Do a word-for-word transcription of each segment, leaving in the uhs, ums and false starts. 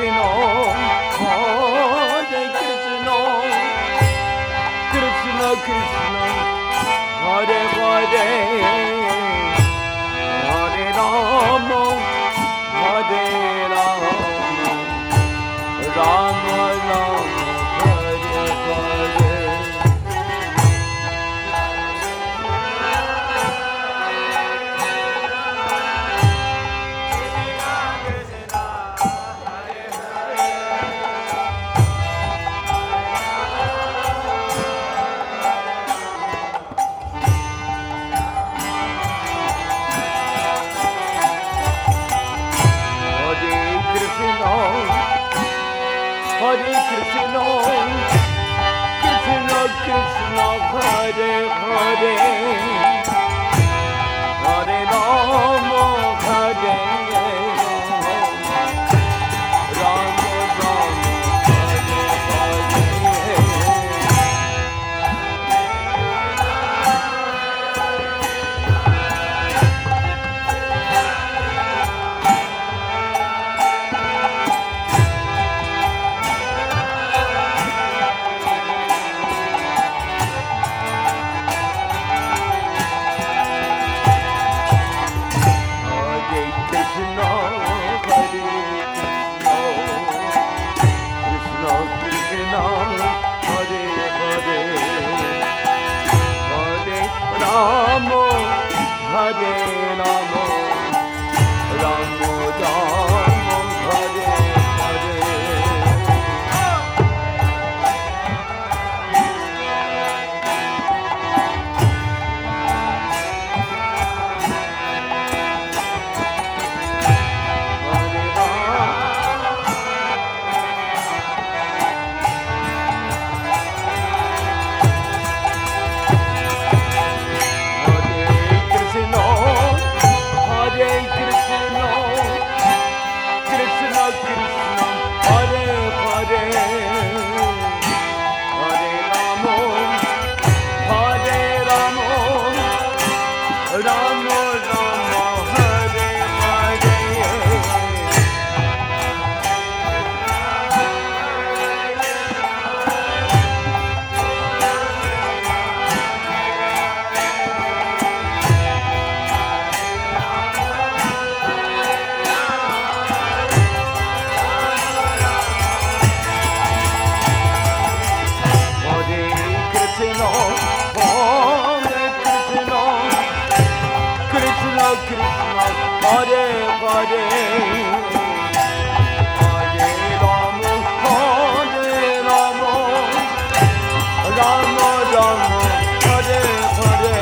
Krishna, Hare Krishna, Krishna Krishna, Hare Hare, Hare Rama, Hare Rama, Rama Rama, Hare Hare. Hare Krishna, Krishna Krishna, Hare Hare, Hare Rama, Hare Rama, Rama Rama, Hare Hare. Rama, Hare Rama, Rama Rama, Hare Hare. Krishna, Hare Hare, Hare Rama, Hare Rama, Rama Rama, Hare Hare.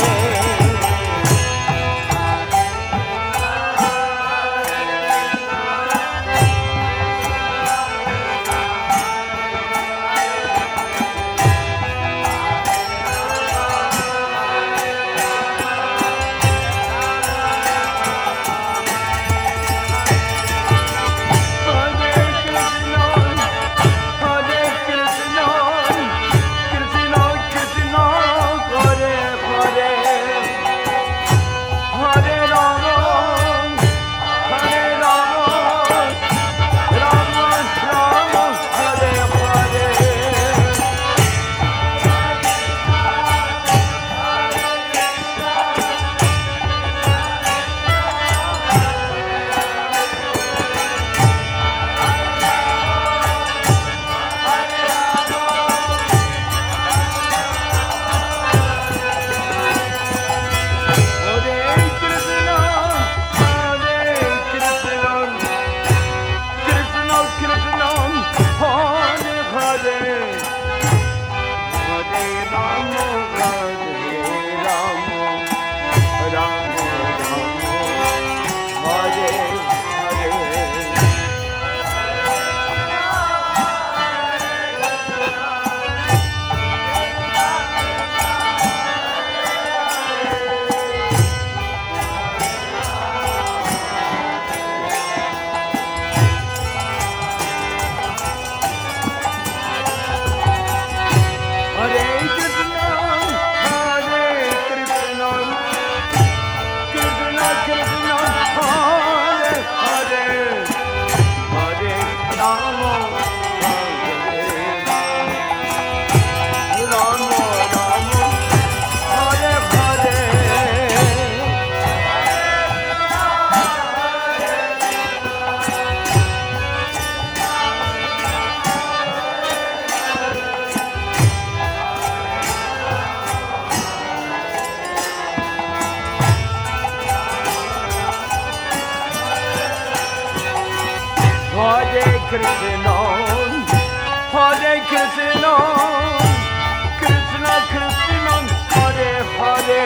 Hare Krishna, Hare Krishna, Krishna Krishna, Hare Hare,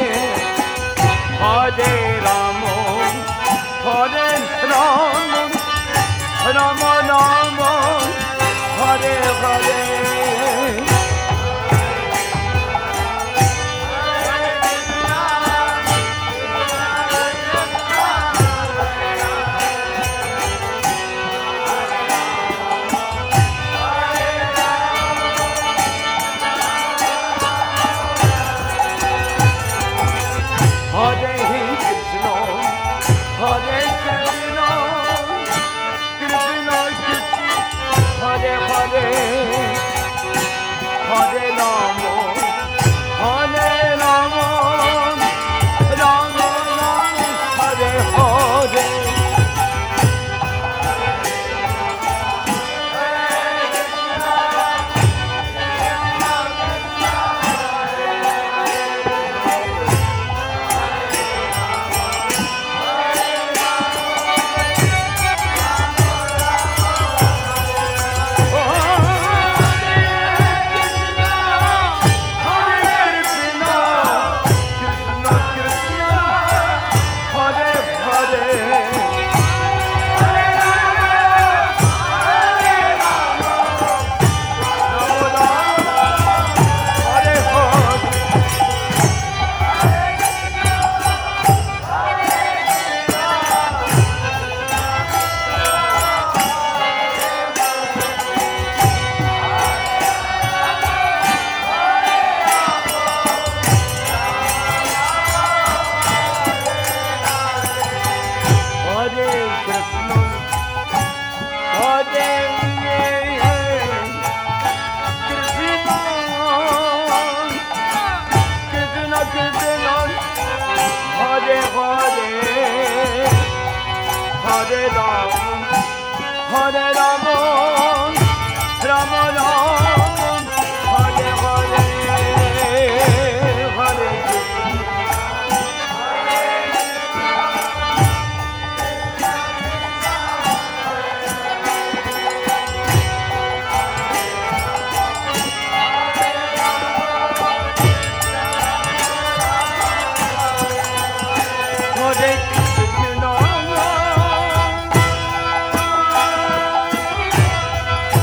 Hare Rama, Hare Rama, Rama Rama, Hare Hare. Hare Krishna, Hare Krishna, Krishna Krishna, Hare Hare, Hare Rama, Hare Rama, Rama Rama, Hare Hare. Hare Rama, Hare Rama, Rama Rama, Hare Hare, Hare Krishna,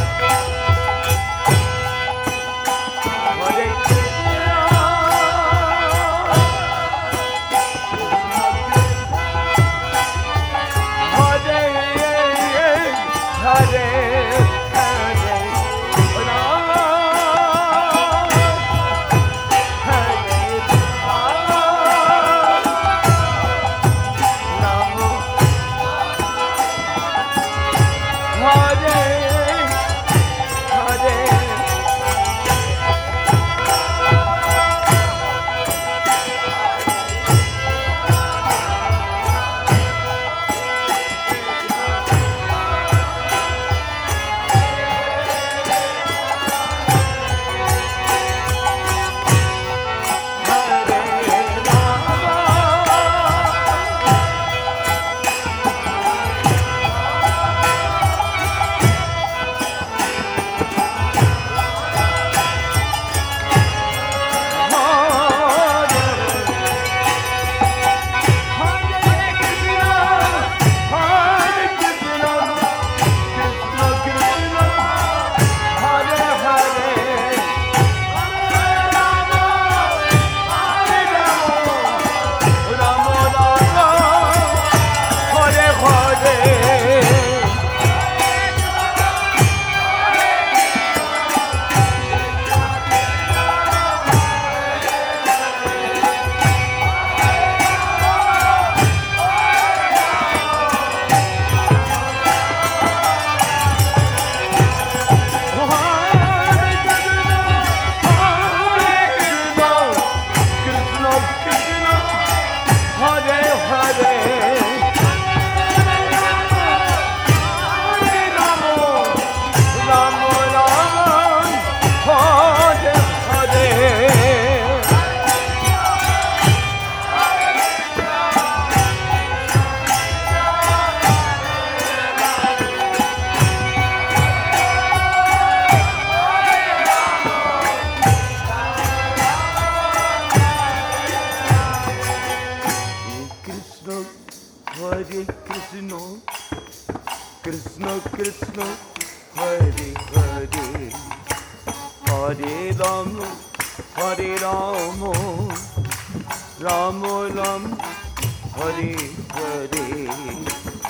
Hare Krishna, Krishna Krishna, Hare Hare, Hare Rama, Hare Rama, Rama Rama, Hare Hare.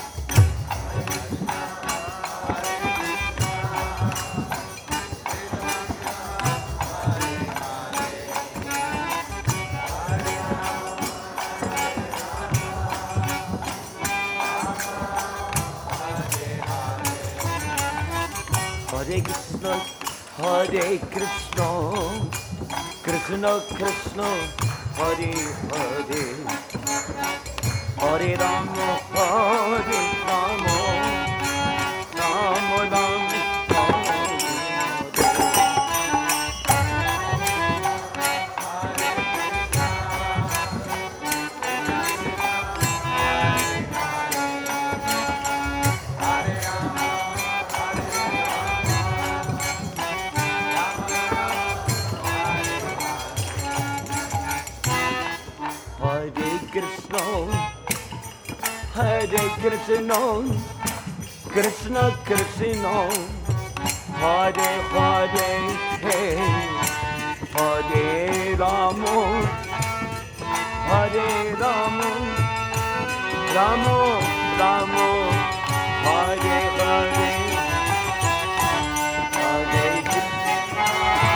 Hare Krishna, Hare Krishna, Krishna Krishna, Hare Hare, Hare Rama, Hare Rama, Rama Rama, Hare Hare Krishna, Krishna Krishna, Hare Hare, Hare Rama, Hare Rama, Rama Rama, Hare Hare, Hare Krishna.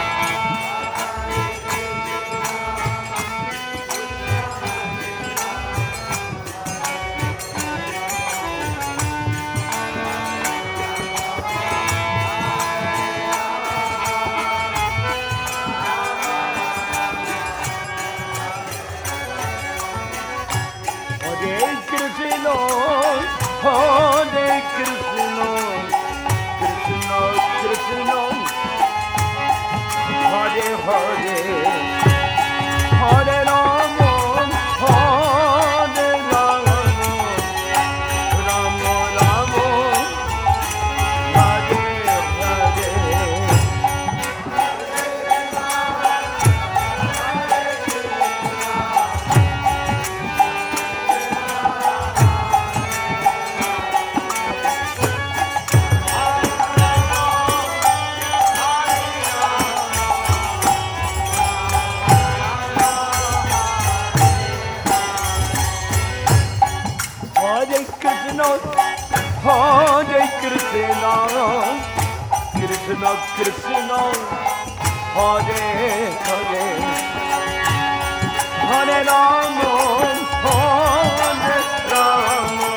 Hare Krishna, Hare Krishna, Krishna Krishna, Hare Hare, Hare Rama, Hare Rama, Rama Rama, Hare Hare. Hare Krishna, Hare Krishna, Krishna Krishna, Hare Hare, Hare Rama, Hare Rama,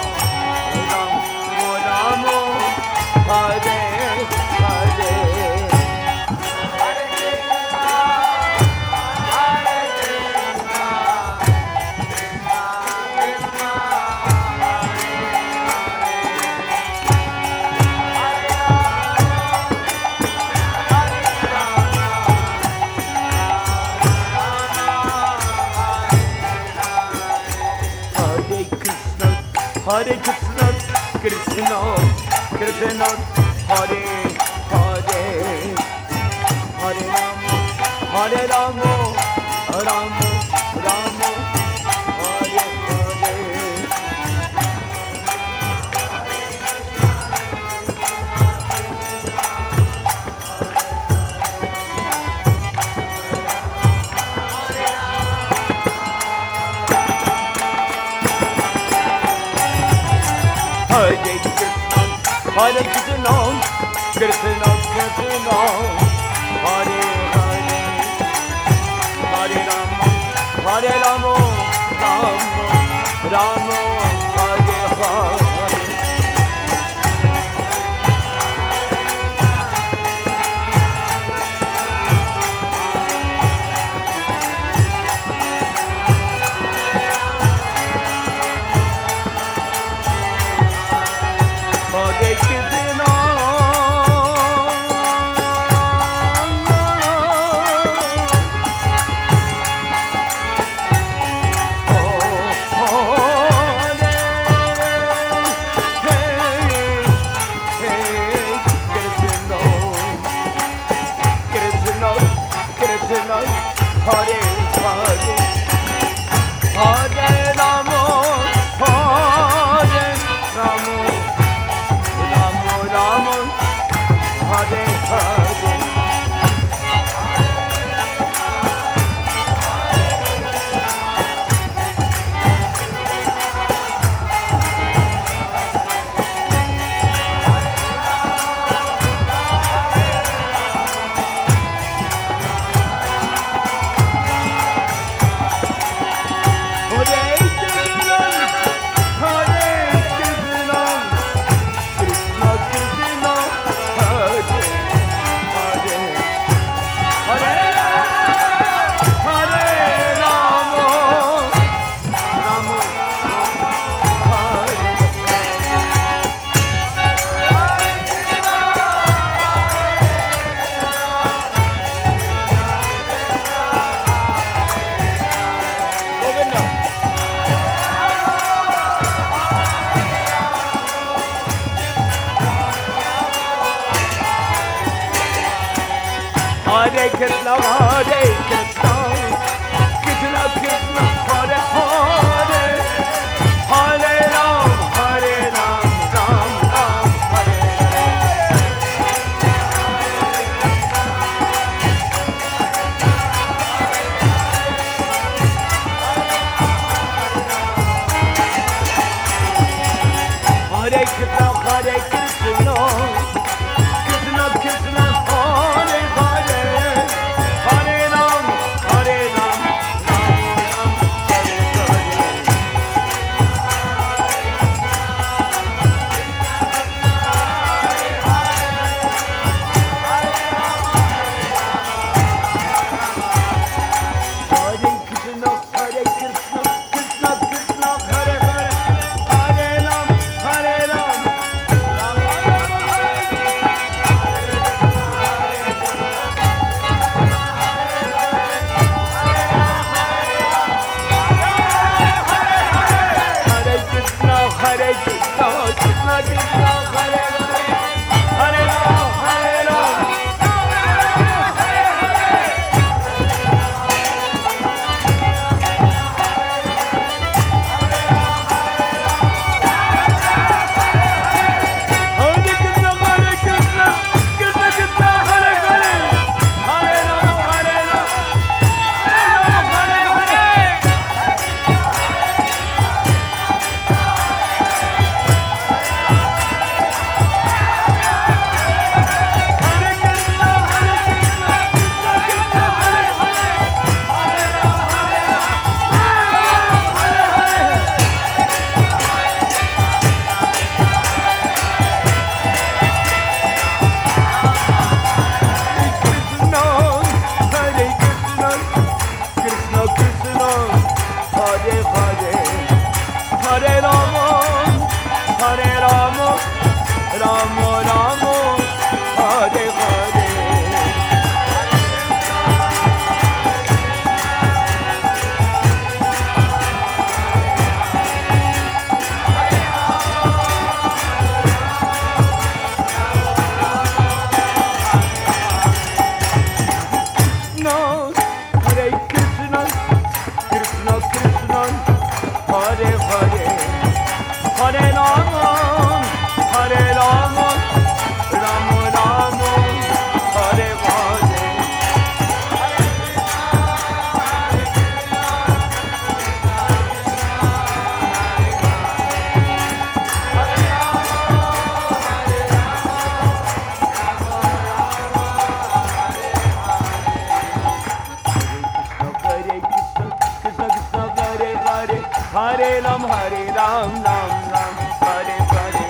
Rama Rama, Hare Hare. Hare Krishna, Krishna Krishna, Hare Hare, Hare Rama, Hare Rama, Rama Rama, Hare Hare. Hare Krishna, Hare Krishna, Krishna Krishna, Hare Hare, Hare Rama, Hare Rama, Rama Rama, Hare Hare. Hare Krishna, Hare Hare, Hare Rama, Hare Hare Krishna, Hare Krishna, Krishna Krishna, Hare Hare, Hare Ram, Hare Ram, Ram Ram, Hare Hare. Hare Krishna, Hare Krishna, Krishna Krishna, Hare Hare, Hare Ram, Hare Ram, Ram Ram, Hare Hare. Hare Krishna, Hare Krishna, Krishna Krishna, Hare Hare, Hare Ram, Hare Ram, Ram Ram, Hare Hare Krishna, Hare Krishna, Krishna Krishna, Hare Hare, Hare Ram, Hare Ram. Hare Krishna, Hare Krishna, Krishna Krishna, Hare Hare, Hare Ram, Hare Ram, Ram Ram, Hare Hare. Hare Krishna, Hare Krishna, Krishna Krishna, Hare Hare, Hare Ram, Hare Ram, Ram Ram, Hare Hare. Krishna, Hare Krishna, Krishna Krishna, Hare Hare, Hare Rama, Hare Rama, Rama Rama, Hare Hare. Krishna, Hare Krishna, Krishna Krishna, Hare Hare, Hare Rama, Hare Rama, Rama Rama, Hare Hare. Hare Krishna, Krishna Krishna, Hare Hare, Hare Ram, Hare Ram, Ram Ram, Hare Hare.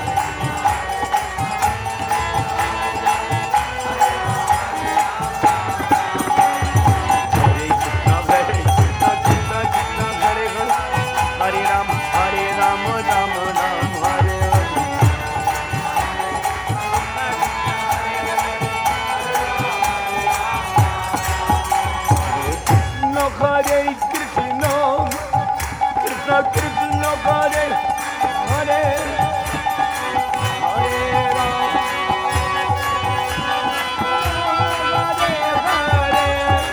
Hare Krishna, Hare Krishna, Krishna Krishna, Hare Hare, Hare Ram, Hare Ram, Ram Ram, Hare Hare. Krishna, Hare Krishna, Krishna Krishna, Hare Hare, Hare Ram, Hare Hare.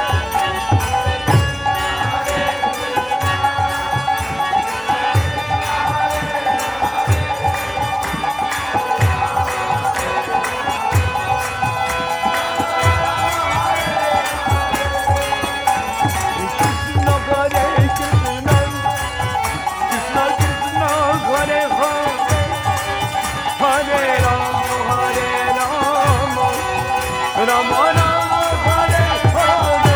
Krishna, Hare Krishna, Krishna Krishna, Hare Hare, Hare Ram, Hare Ram, Rama Rama, Hare Hare.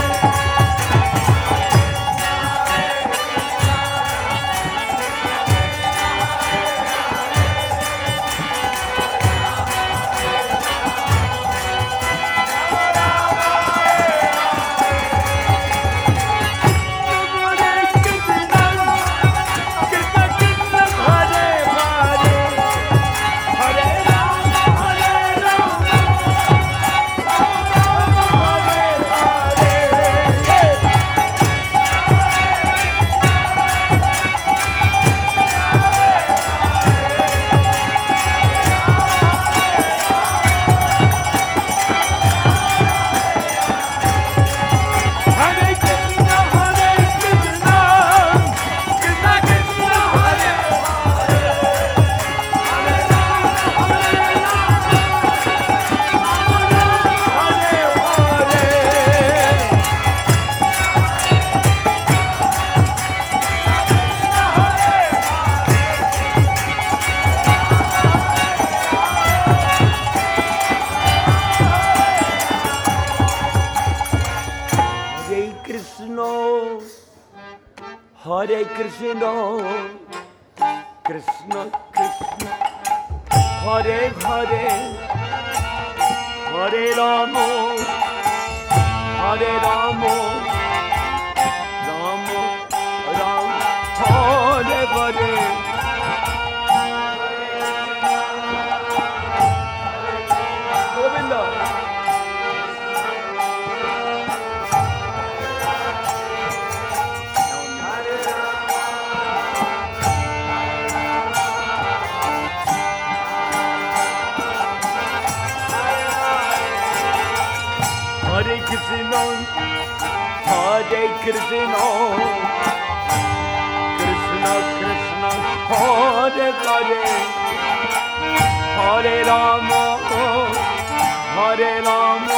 Hare Krishna, Krishna Krishna, Hare Hare, Hare Ram, Hare Ram, Hare Krishna, Krishna Krishna, Hare Hare, Hare Rama, Hare Rama, Rama Rama, Hare Hare. Govinda. Hare Krishna, Hare Krishna, Krishna Krishna, Hare Hare, Hare Rama, Hare Rama,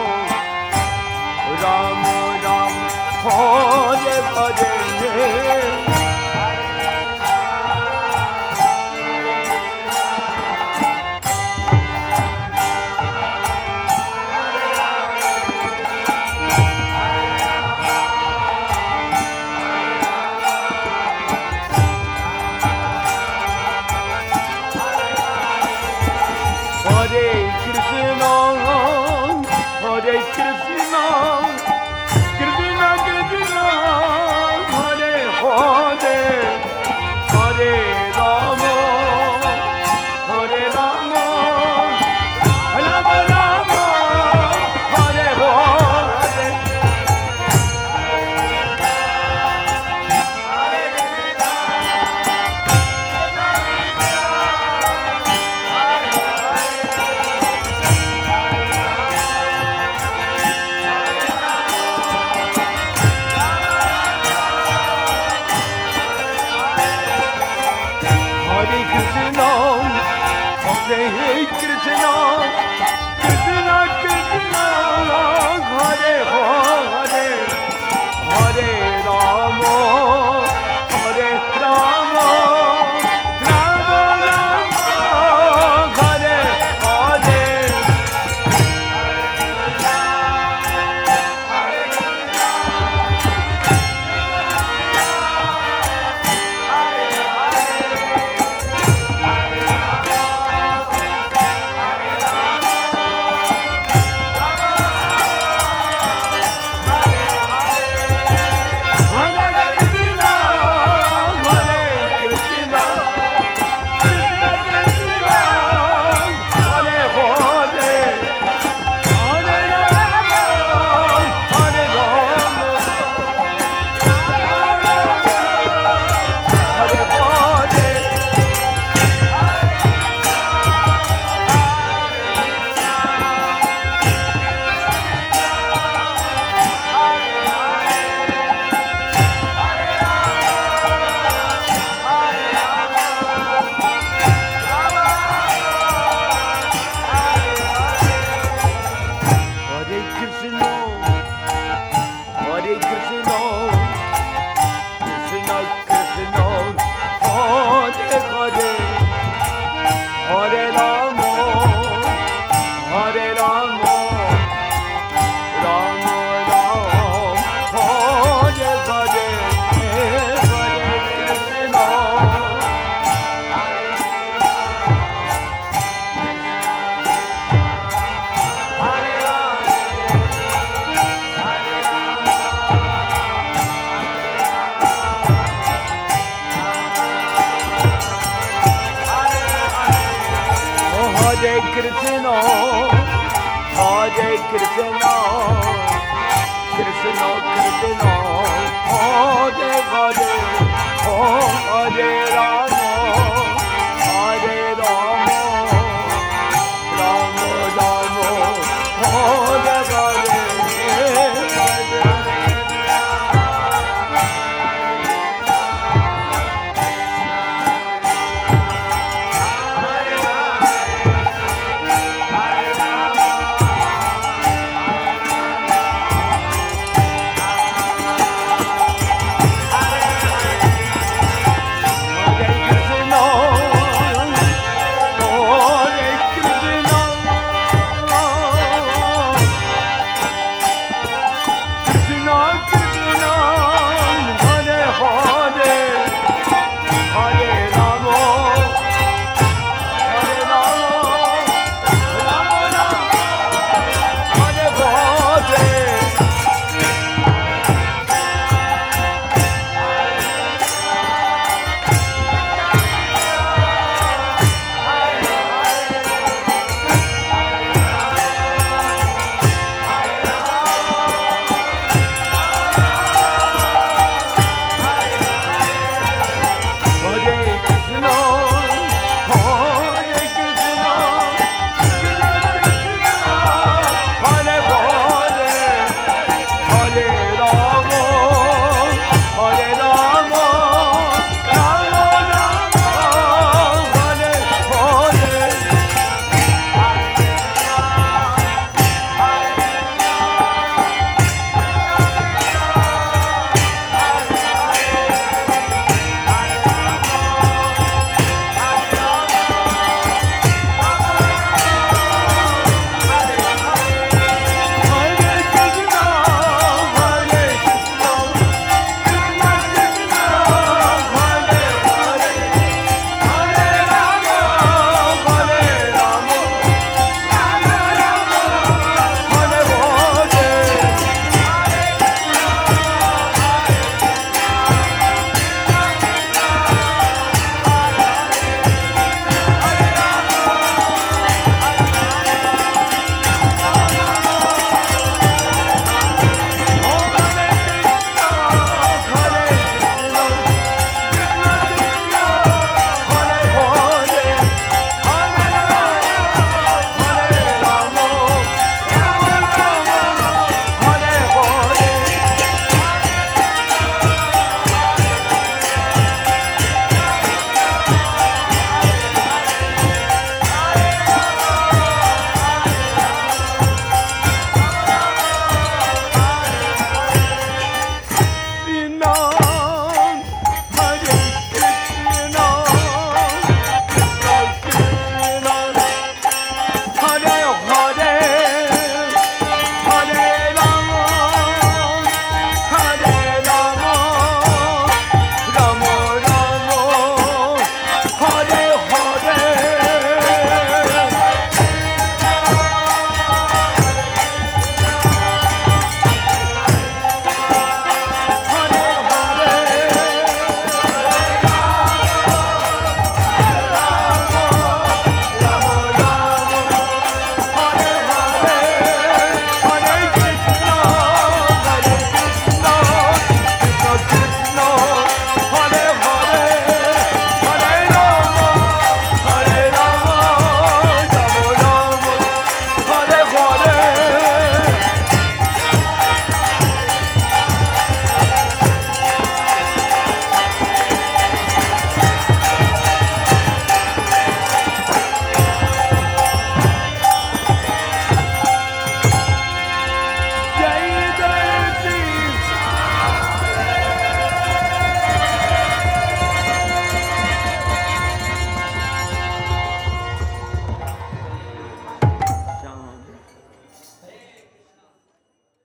Rama Rama, Hare Hare. Hare Krishna, Hare Krishna, Krishna Krishna, Hare Hare, Hare Rama, Hare Rama, Rama Rama, Hare Hare. Hare Krishna, Hare Krishna, Krishna Krishna, Hare Hare, Hare Rama, Hare Rama, Rama Rama, Hare Hare. Hare Krishna, Hare Krishna, Krishna Krishna, Hare Hare, Hare Rama, Hare Rama, Rama Rama, Hare Hare, Hare Krishna. Hare Krishna, Hare Krishna, Krishna Krishna, Hare Hare, Hare Rama.